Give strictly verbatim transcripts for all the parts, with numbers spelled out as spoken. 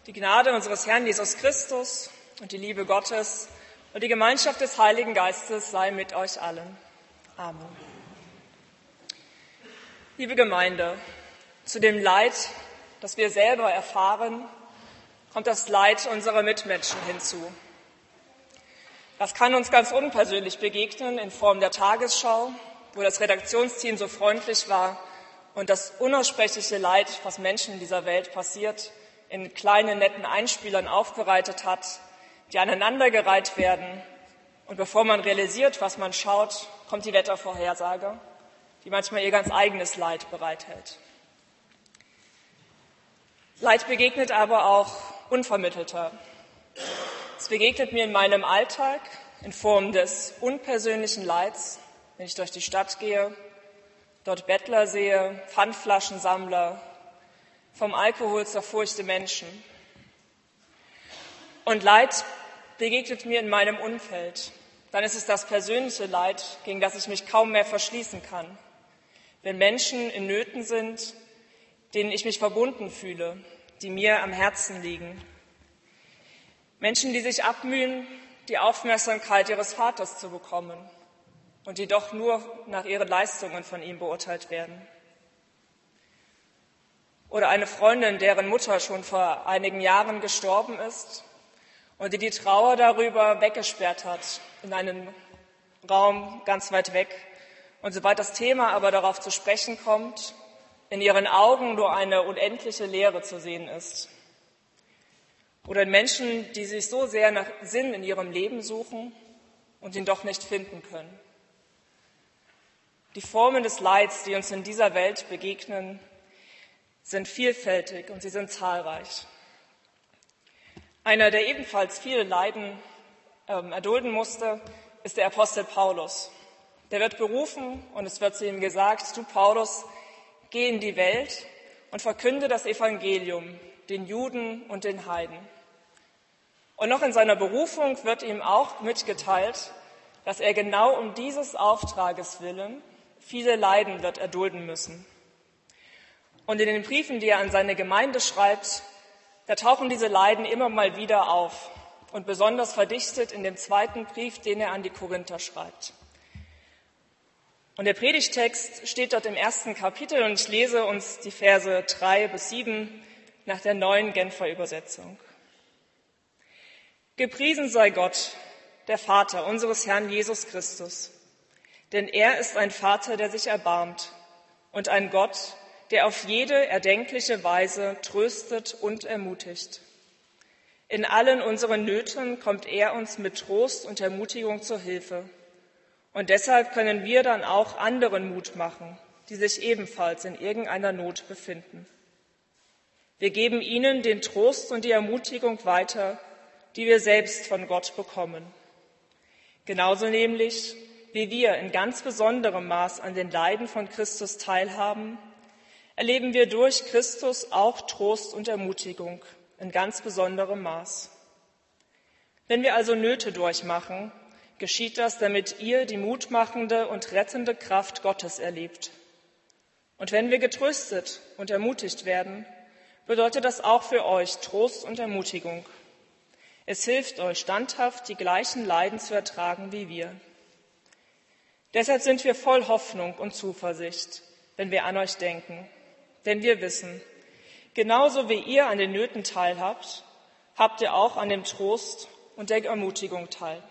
Die Gnade unseres Herrn Jesus Christus und die Liebe Gottes und die Gemeinschaft des Heiligen Geistes sei mit euch allen. Amen. Liebe Gemeinde, zu dem Leid, das wir selber erfahren, kommt das Leid unserer Mitmenschen hinzu. Das kann uns ganz unpersönlich begegnen in Form der Tagesschau, wo das Redaktionsteam so freundlich war und das unaussprechliche Leid, was Menschen in dieser Welt passiert, in kleinen, netten Einspielern aufbereitet hat, die aneinandergereiht werden. Und bevor man realisiert, was man schaut, kommt die Wettervorhersage, die manchmal ihr ganz eigenes Leid bereithält. Leid begegnet aber auch unvermittelter. Es begegnet mir in meinem Alltag in Form des unpersönlichen Leids, wenn ich durch die Stadt gehe, dort Bettler sehe, Pfandflaschensammler, vom Alkohol zerfurchte Menschen. Und Leid begegnet mir in meinem Umfeld. Dann ist es das persönliche Leid, gegen das ich mich kaum mehr verschließen kann. Wenn Menschen in Nöten sind, denen ich mich verbunden fühle, die mir am Herzen liegen. Menschen, die sich abmühen, die Aufmerksamkeit ihres Vaters zu bekommen und die doch nur nach ihren Leistungen von ihm beurteilt werden. Oder eine Freundin, deren Mutter schon vor einigen Jahren gestorben ist und die die Trauer darüber weggesperrt hat in einen Raum ganz weit weg. Und sobald das Thema aber darauf zu sprechen kommt, in ihren Augen nur eine unendliche Leere zu sehen ist. Oder in Menschen, die sich so sehr nach Sinn in ihrem Leben suchen und ihn doch nicht finden können. Die Formen des Leids, die uns in dieser Welt begegnen, sind vielfältig und sie sind zahlreich. Einer, der ebenfalls viele Leiden ähm, erdulden musste, ist der Apostel Paulus. Der wird berufen und es wird zu ihm gesagt, du Paulus, geh in die Welt und verkünde das Evangelium den Juden und den Heiden. Und noch in seiner Berufung wird ihm auch mitgeteilt, dass er genau um dieses Auftrages willen viele Leiden wird erdulden müssen. Und in den Briefen, die er an seine Gemeinde schreibt, da tauchen diese Leiden immer mal wieder auf und besonders verdichtet in dem zweiten Brief, den er an die Korinther schreibt. Und der Predigtext steht dort im ersten Kapitel und ich lese uns die Verse drei bis sieben nach der neuen Genfer Übersetzung. Gepriesen sei Gott, der Vater unseres Herrn Jesus Christus, denn er ist ein Vater, der sich erbarmt und ein Gott, der auf jede erdenkliche Weise tröstet und ermutigt. In allen unseren Nöten kommt er uns mit Trost und Ermutigung zur Hilfe. Und deshalb können wir dann auch anderen Mut machen, die sich ebenfalls in irgendeiner Not befinden. Wir geben ihnen den Trost und die Ermutigung weiter, die wir selbst von Gott bekommen. Genauso nämlich, wie wir in ganz besonderem Maß an den Leiden von Christus teilhaben, erleben wir durch Christus auch Trost und Ermutigung in ganz besonderem Maß. Wenn wir also Nöte durchmachen, geschieht das, damit ihr die mutmachende und rettende Kraft Gottes erlebt. Und wenn wir getröstet und ermutigt werden, bedeutet das auch für euch Trost und Ermutigung. Es hilft euch standhaft, die gleichen Leiden zu ertragen wie wir. Deshalb sind wir voll Hoffnung und Zuversicht, wenn wir an euch denken. Denn wir wissen, genauso wie ihr an den Nöten teilhabt, habt ihr auch an dem Trost und der Ermutigung teil.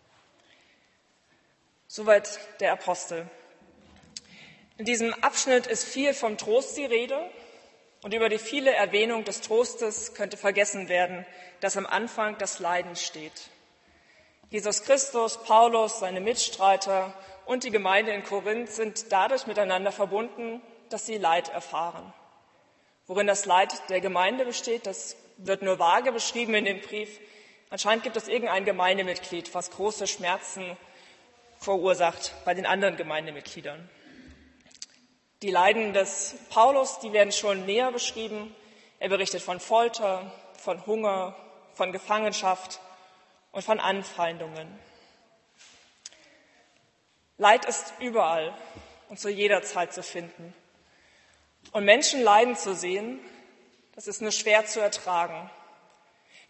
Soweit der Apostel. In diesem Abschnitt ist viel vom Trost die Rede und über die viele Erwähnung des Trostes könnte vergessen werden, dass am Anfang das Leiden steht. Jesus Christus, Paulus, seine Mitstreiter und die Gemeinde in Korinth sind dadurch miteinander verbunden, dass sie Leid erfahren. Worin das Leid der Gemeinde besteht, das wird nur vage beschrieben in dem Brief. Anscheinend gibt es irgendein Gemeindemitglied, was große Schmerzen verursacht bei den anderen Gemeindemitgliedern. Die Leiden des Paulus, die werden schon näher beschrieben. Er berichtet von Folter, von Hunger, von Gefangenschaft und von Anfeindungen. Leid ist überall und zu jeder Zeit zu finden. Und Menschen leiden zu sehen, das ist nur schwer zu ertragen.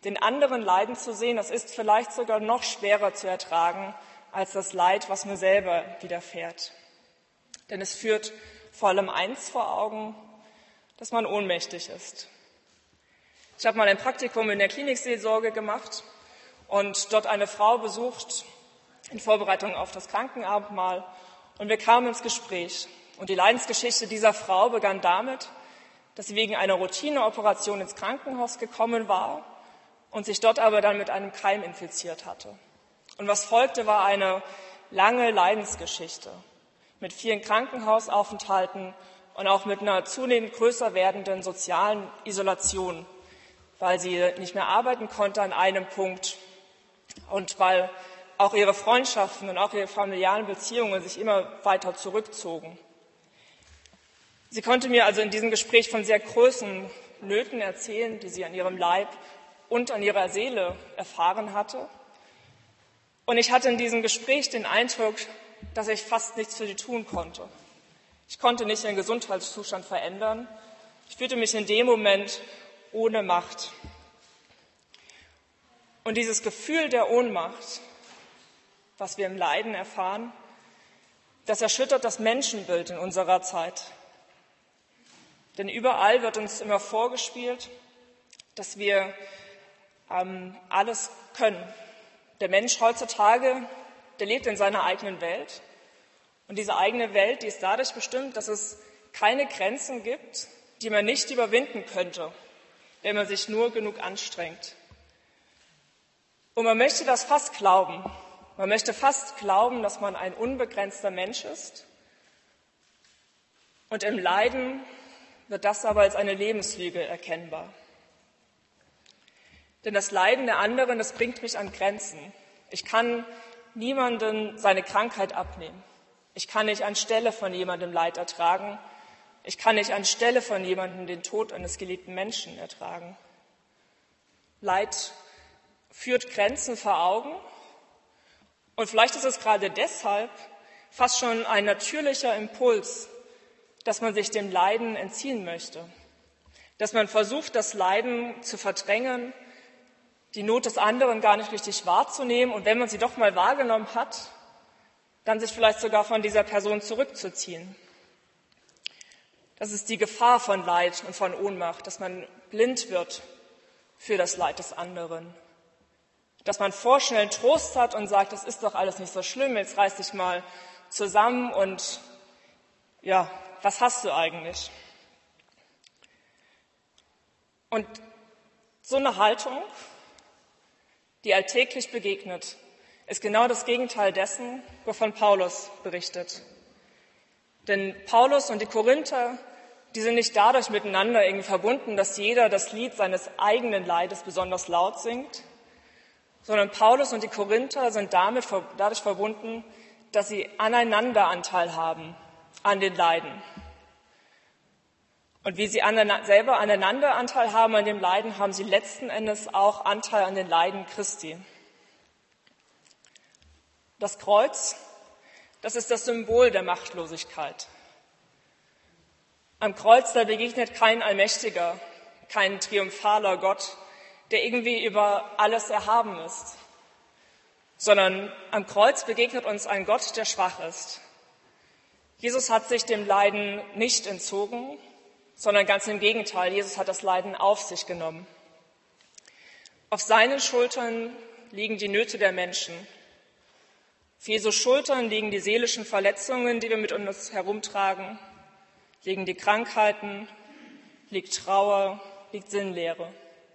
Den anderen leiden zu sehen, das ist vielleicht sogar noch schwerer zu ertragen als das Leid, was mir selber widerfährt. Denn es führt vor allem eins vor Augen, dass man ohnmächtig ist. Ich habe mal ein Praktikum in der Klinikseelsorge gemacht und dort eine Frau besucht in Vorbereitung auf das Krankenabendmahl. Und wir kamen ins Gespräch. Und die Leidensgeschichte dieser Frau begann damit, dass sie wegen einer Routineoperation ins Krankenhaus gekommen war und sich dort aber dann mit einem Keim infiziert hatte. Und was folgte, war eine lange Leidensgeschichte mit vielen Krankenhausaufenthalten und auch mit einer zunehmend größer werdenden sozialen Isolation, weil sie nicht mehr arbeiten konnte an einem Punkt und weil auch ihre Freundschaften und auch ihre familiären Beziehungen sich immer weiter zurückzogen. Sie konnte mir also in diesem Gespräch von sehr großen Nöten erzählen, die sie an ihrem Leib und an ihrer Seele erfahren hatte. Und ich hatte in diesem Gespräch den Eindruck, dass ich fast nichts für sie tun konnte. Ich konnte nicht ihren Gesundheitszustand verändern. Ich fühlte mich in dem Moment ohne Macht. Und dieses Gefühl der Ohnmacht, was wir im Leiden erfahren, das erschüttert das Menschenbild in unserer Zeit. Denn überall wird uns immer vorgespielt, dass wir ähm, alles können. Der Mensch heutzutage, der lebt in seiner eigenen Welt. Und diese eigene Welt, die ist dadurch bestimmt, dass es keine Grenzen gibt, die man nicht überwinden könnte, wenn man sich nur genug anstrengt. Und man möchte das fast glauben. Man möchte fast glauben, dass man ein unbegrenzter Mensch ist. Und im Leiden wird das aber als eine Lebenslüge erkennbar. Denn das Leiden der anderen, das bringt mich an Grenzen. Ich kann niemandem seine Krankheit abnehmen. Ich kann nicht anstelle von jemandem Leid ertragen. Ich kann nicht anstelle von jemandem den Tod eines geliebten Menschen ertragen. Leid führt Grenzen vor Augen. Und vielleicht ist es gerade deshalb fast schon ein natürlicher Impuls, dass man sich dem Leiden entziehen möchte. Dass man versucht, das Leiden zu verdrängen, die Not des anderen gar nicht richtig wahrzunehmen und wenn man sie doch mal wahrgenommen hat, dann sich vielleicht sogar von dieser Person zurückzuziehen. Das ist die Gefahr von Leid und von Ohnmacht, dass man blind wird für das Leid des anderen. Dass man vorschnell Trost hat und sagt, das ist doch alles nicht so schlimm, jetzt reiß dich mal zusammen und ja, was hast du eigentlich? Und so eine Haltung, die alltäglich begegnet, ist genau das Gegenteil dessen, wovon Paulus berichtet. Denn Paulus und die Korinther, die sind nicht dadurch miteinander irgendwie verbunden, dass jeder das Lied seines eigenen Leides besonders laut singt, sondern Paulus und die Korinther sind damit, dadurch verbunden, dass sie aneinander Anteil haben an den Leiden. Und wie sie aneinander, selber aneinander Anteil haben an dem Leiden, haben sie letzten Endes auch Anteil an den Leiden Christi. Das Kreuz, das ist das Symbol der Machtlosigkeit. Am Kreuz, da begegnet kein allmächtiger, kein triumphaler Gott, der irgendwie über alles erhaben ist, sondern am Kreuz begegnet uns ein Gott, der schwach ist. Jesus hat sich dem Leiden nicht entzogen, sondern ganz im Gegenteil, Jesus hat das Leiden auf sich genommen. Auf seinen Schultern liegen die Nöte der Menschen. Auf Jesu Schultern liegen die seelischen Verletzungen, die wir mit uns herumtragen, liegen die Krankheiten, liegt Trauer, liegt Sinnlehre.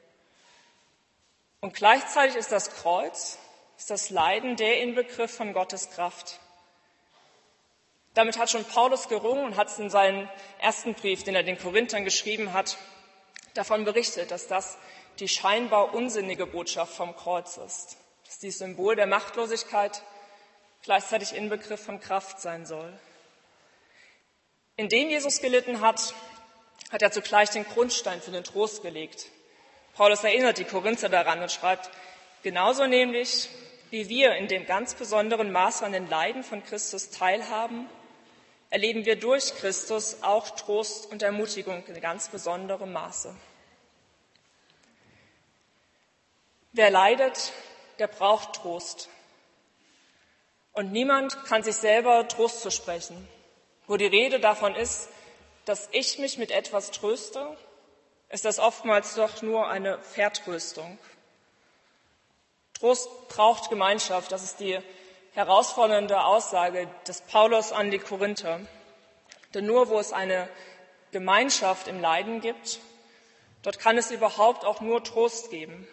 Und gleichzeitig ist das Kreuz, ist das Leiden der Inbegriff von Gottes Kraft. Damit hat schon Paulus gerungen und hat es in seinem ersten Brief, den er den Korinthern geschrieben hat, davon berichtet, dass das die scheinbar unsinnige Botschaft vom Kreuz ist, dass dieses Symbol der Machtlosigkeit gleichzeitig Inbegriff von Kraft sein soll. Indem Jesus gelitten hat, hat er zugleich den Grundstein für den Trost gelegt. Paulus erinnert die Korinther daran und schreibt, genauso nämlich, wie wir in dem ganz besonderen Maß an den Leiden von Christus teilhaben, erleben wir durch Christus auch Trost und Ermutigung in ganz besonderem Maße. Wer leidet, der braucht Trost. Und niemand kann sich selber Trost zusprechen. Wo die Rede davon ist, dass ich mich mit etwas tröste, ist das oftmals doch nur eine Vertröstung. Trost braucht Gemeinschaft. Das ist die herausfordernde Aussage des Paulus an die Korinther. Denn nur wo es eine Gemeinschaft im Leiden gibt, dort kann es überhaupt auch nur Trost geben.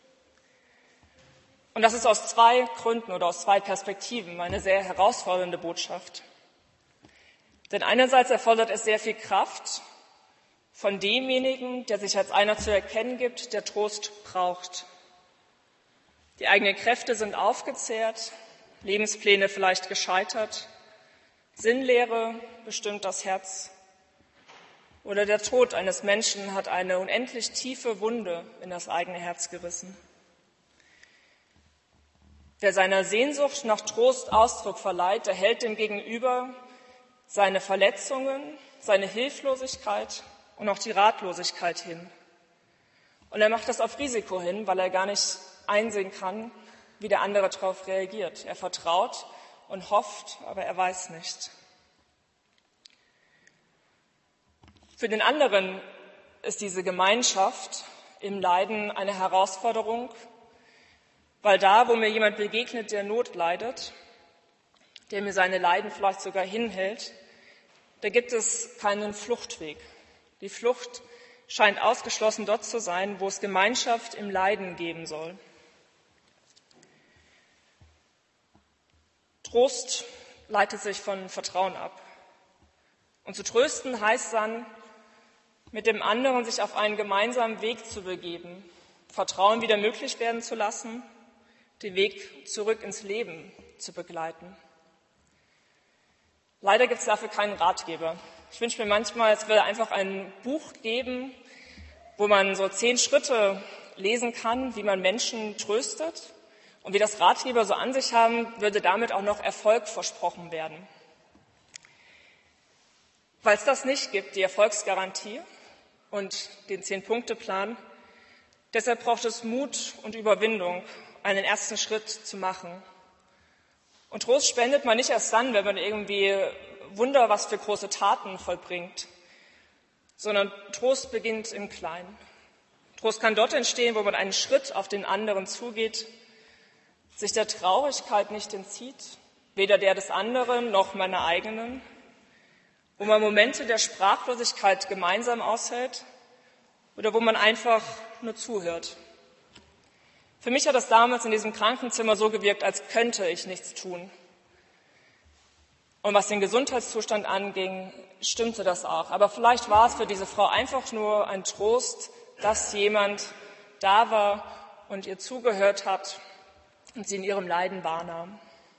Und das ist aus zwei Gründen oder aus zwei Perspektiven eine sehr herausfordernde Botschaft. Denn einerseits erfordert es sehr viel Kraft von demjenigen, der sich als einer zu erkennen gibt, der Trost braucht. Die eigenen Kräfte sind aufgezehrt, Lebenspläne vielleicht gescheitert, Sinnlehre bestimmt das Herz oder der Tod eines Menschen hat eine unendlich tiefe Wunde in das eigene Herz gerissen. Wer seiner Sehnsucht nach Trost Ausdruck verleiht, der hält dem Gegenüber seine Verletzungen, seine Hilflosigkeit und auch die Ratlosigkeit hin. Und er macht das auf Risiko hin, weil er gar nicht einsehen kann, wie der andere darauf reagiert. Er vertraut und hofft, aber er weiß nicht. Für den anderen ist diese Gemeinschaft im Leiden eine Herausforderung, weil da, wo mir jemand begegnet, der Not leidet, der mir seine Leiden vielleicht sogar hinhält, da gibt es keinen Fluchtweg. Die Flucht scheint ausgeschlossen dort zu sein, wo es Gemeinschaft im Leiden geben soll. Trost leitet sich von Vertrauen ab. Und zu trösten heißt dann, mit dem anderen sich auf einen gemeinsamen Weg zu begeben, Vertrauen wieder möglich werden zu lassen, den Weg zurück ins Leben zu begleiten. Leider gibt es dafür keinen Ratgeber. Ich wünsche mir manchmal, es würde einfach ein Buch geben, wo man so zehn Schritte lesen kann, wie man Menschen tröstet. Und wie das Ratgeber so an sich haben, würde damit auch noch Erfolg versprochen werden. Weil es das nicht gibt, die Erfolgsgarantie und den Zehn-Punkte-Plan, deshalb braucht es Mut und Überwindung, einen ersten Schritt zu machen. Und Trost spendet man nicht erst dann, wenn man irgendwie Wunder, was für große Taten vollbringt, sondern Trost beginnt im Kleinen. Trost kann dort entstehen, wo man einen Schritt auf den anderen zugeht, sich der Traurigkeit nicht entzieht, weder der des anderen noch meiner eigenen, wo man Momente der Sprachlosigkeit gemeinsam aushält oder wo man einfach nur zuhört. Für mich hat das damals in diesem Krankenzimmer so gewirkt, als könnte ich nichts tun. Und was den Gesundheitszustand anging, stimmte das auch. Aber vielleicht war es für diese Frau einfach nur ein Trost, dass jemand da war und ihr zugehört hat und sie in ihrem Leiden wahrnahm.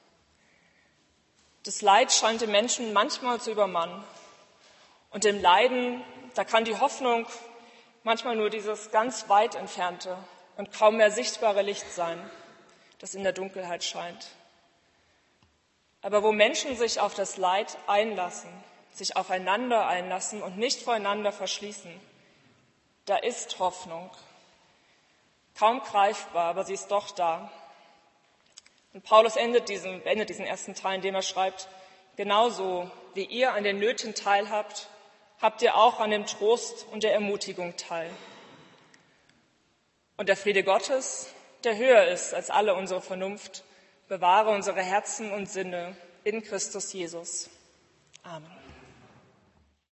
Das Leid scheint den Menschen manchmal zu übermannen. Und im Leiden, da kann die Hoffnung manchmal nur dieses ganz weit entfernte und kaum mehr sichtbare Licht sein, das in der Dunkelheit scheint. Aber wo Menschen sich auf das Leid einlassen, sich aufeinander einlassen und nicht voreinander verschließen, da ist Hoffnung. Kaum greifbar, aber sie ist doch da. Und Paulus endet diesen, beendet diesen ersten Teil, indem er schreibt, genauso wie ihr an den Nöten teilhabt, habt ihr auch an dem Trost und der Ermutigung teil. Und der Friede Gottes, der höher ist als alle unsere Vernunft, bewahre unsere Herzen und Sinne in Christus Jesus. Amen.